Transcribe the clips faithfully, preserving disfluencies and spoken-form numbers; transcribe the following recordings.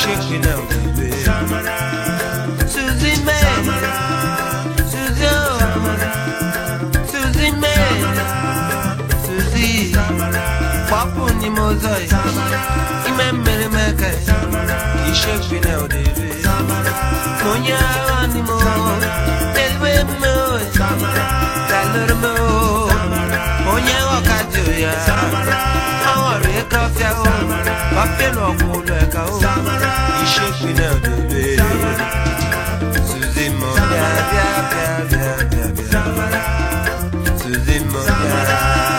shake me now, baby. Susie May, Susie, Susie May, Susie, Papu ni mozoi, imembele meke, you shake me now, baby. Monya ni mo, elwe mo, dalur mo, monya wakajuya, awari kafya o, wapelo kuleka o, you shake me now, baby. Susie mo, bia bia bia bia bia bia, Susie mo, bia.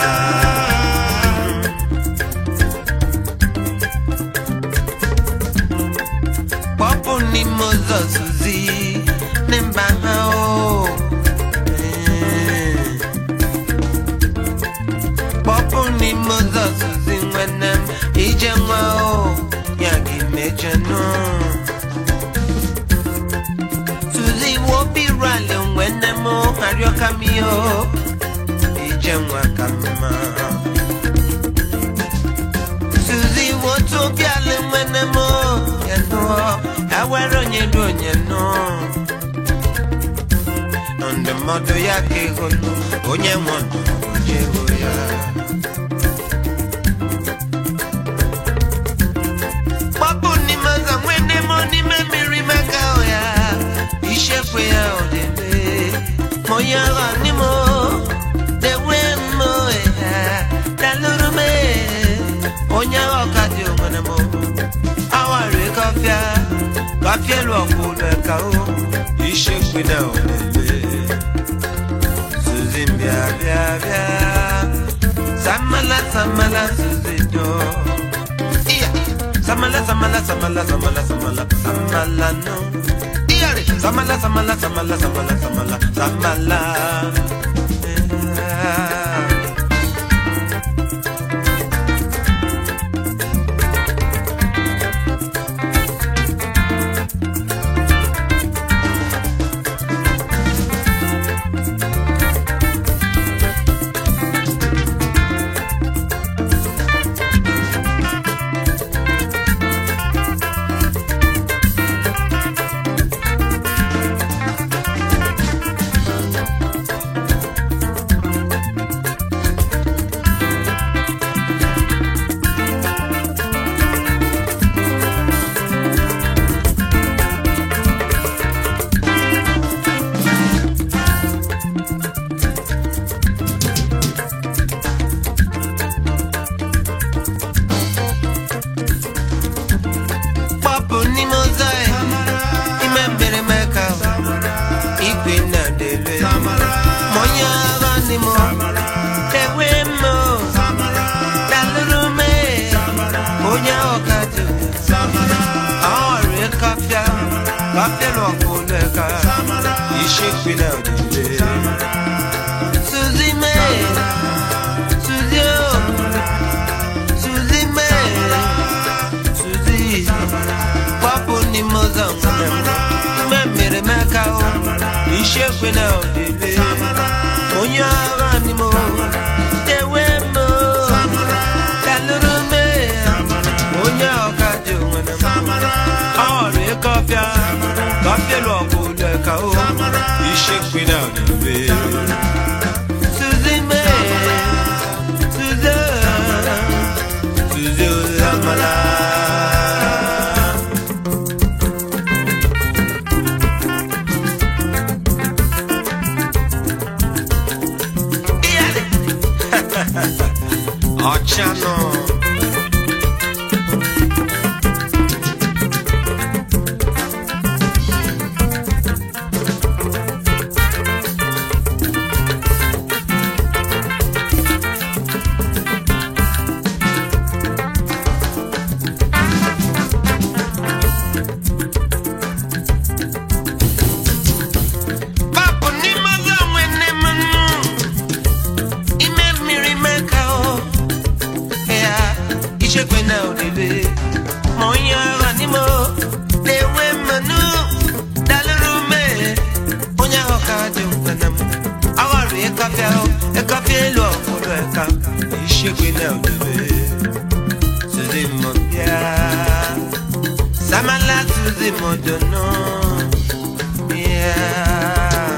Papu ni mozo Susie, nemba hao. Papu ni mozo Susie wenem ijemwa o, yagi mechano. Susie wopi rale wenem o, hario kamio, ijemwa kama. Susie woto biale wenem o, yano. Awero nyedo nyeno Onde modo yake holo Onye modo ojego ya Papu ni maza mwene mo ni memiri makao ya Ishekwe ya odebe Moya gani mo Dewe mo ya Daluru me Onya wakati umene mo Awari kafya Kafielo akule kao, ishekwe na olele. Susie bia bia bia, samala samala Susie do. Iya, samala samala samala samala samala samala no. Iya re, samala samala samala samala samala samala. Susie May, Susie, Susie May, Susie, Papu ni moza mwene, memere mekao, ishekwe na odebe, onya gani mo, dewe mo, daluru me, onya okade mwene mo, awari kafya, kafya lo kule kao, ishekwe na odebe. Susie May, Susie, Susie Lamala. Ochano. Susie Modono. Yeah.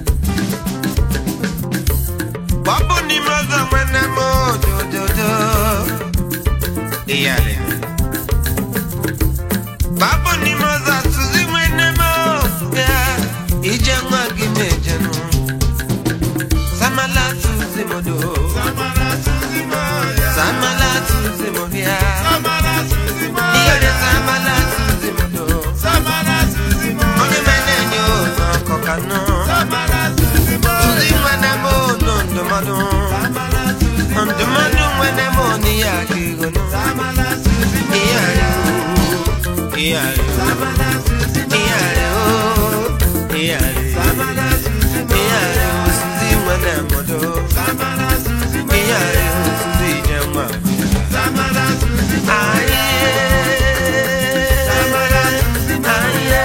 Babu ni maza mwene mo do do do. Yeah. Babu ni maza Susie mwene mo. Yeah. Ija mwagi mejano. Samala Susie Modo. Samala Susie Modo. Samala Susie Modo. Samala Susie Modo. Yeah. Samala Susie Modo. Samala Susie Modo. Onye menenyo no kokano. Samala Susie Modo. Susie mwene mo no ndomado. Samala Susie Modo. Ndomado mwene mo ni yakigono. Samala Susie Modo. Iyale o. Iyale o. Samala Susie Modo. Iyale o. Iyale. Samala Susie Modo. Iyale o. Susie mwene modo. Samala Susie Modo. Iyale o. Susie jemwa. Samala Susie Modo. Aye. Samala Susie Modo. Aye.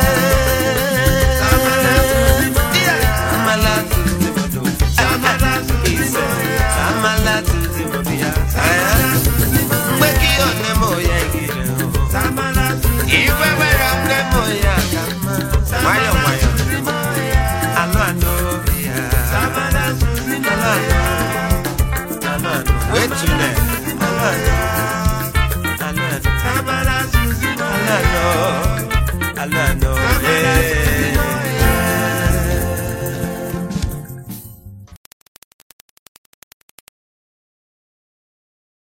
Samala Susie Modo. Samala Susie Modo. Samala Susie Modo. Samala Susie Modo. Samala Susie Modo. Mweki one moya gire. Samala Susie Modo. Iwe wera mne moya kama. Wayo wayo. Alo ano ya. Samala Susie Modo. Alo ano. Wetune. Alo ano. Alo ano. Samala Susie Modo. Alo ano. Alo ano.